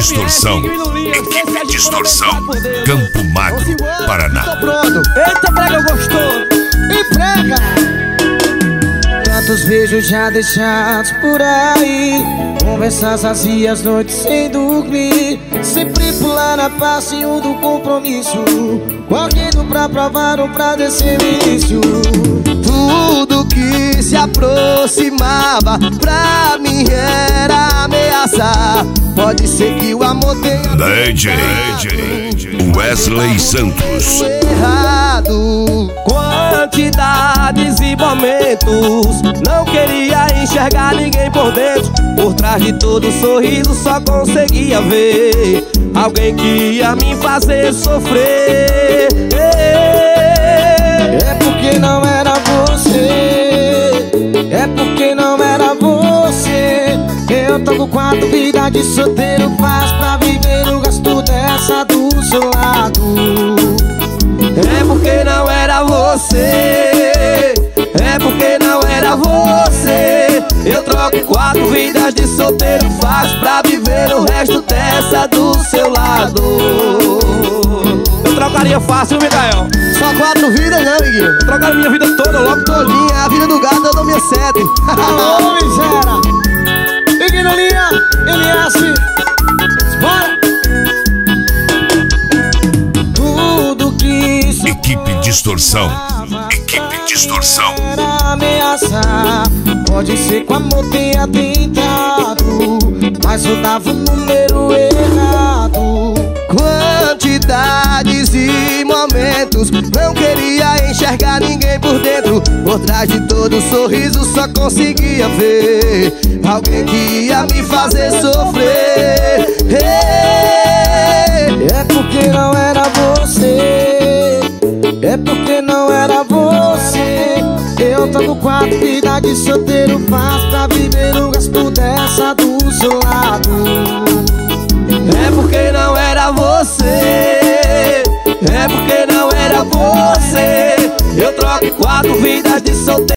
Distorção. Equipe Distorção. Campo Magro, Paraná. Tô pronto. Eita, prega gostoso. E prega. Tantos beijos já deixados por aí, conversas vazias, noites sem dormir, sempre pular na passinho do compromisso, correndo pra provar ou pra descer no início. Tudo que se aproximava pra mim era ameaça. Pode ser que o amor tenha DJ Wesley Santos. errado. Quantidades e momentos, não queria enxergar ninguém por dentro. Por trás de todo sorriso só conseguia ver alguém que ia me fazer sofrer. É porque não era você, é porque não era você. Eu tô com 4 vidas de solteiro, faz pra viver o gasto dessa do seu lado. É porque não era você, é porque não era você. Eu troco 4 vidas de solteiro, faz pra viver o resto dessa do seu lado. Eu trocaria fácil, Mikael. Só 4 vidas, né, amiguinho? Trocaria minha vida toda, logo Todinha, a vida do gato eu dou minha 7. Alô, miséria. Ignorinha, Eliasse, bora. Tudo que isso Equipe Distorção. Equipe Distorção. era ameaça. Pode ser que o amor tenha tentado, mas eu dava o número errado. Quantidades e momentos, não queria enxergar ninguém por dentro. Por trás de todo sorriso só conseguia ver alguém que ia me fazer sofrer. É porque não era você, é porque não era você. Eu tô com 4 vidas de solteiro, faz pra viver o